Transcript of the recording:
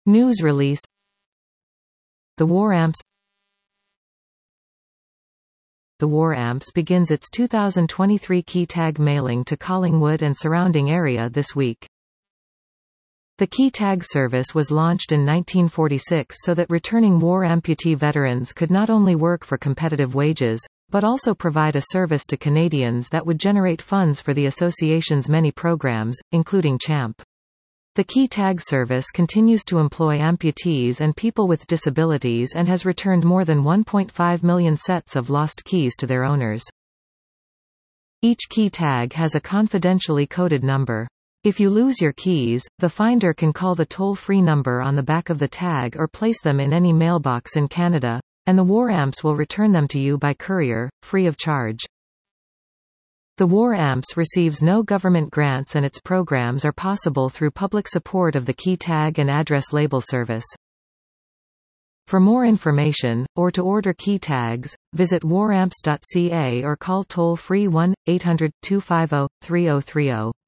News release. The War Amps. The War Amps begins its 2023 key tag mailing to Collingwood and surrounding area this week. The key tag service was launched in 1946 so that returning war amputee veterans could not only work for competitive wages, but also provide a service to Canadians that would generate funds for the association's many programs, including CHAMP. The key tag service continues to employ amputees and people with disabilities and has returned more than 1.5 million sets of lost keys to their owners. Each key tag has a confidentially coded number. If you lose your keys, the finder can call the toll-free number on the back of the tag or place them in any mailbox in Canada, and the War Amps will return them to you by courier, free of charge. The War Amps receives no government grants and its programs are possible through public support of the key tag and address label service. For more information, or to order key tags, visit waramps.ca or call toll-free 1-800-250-3030.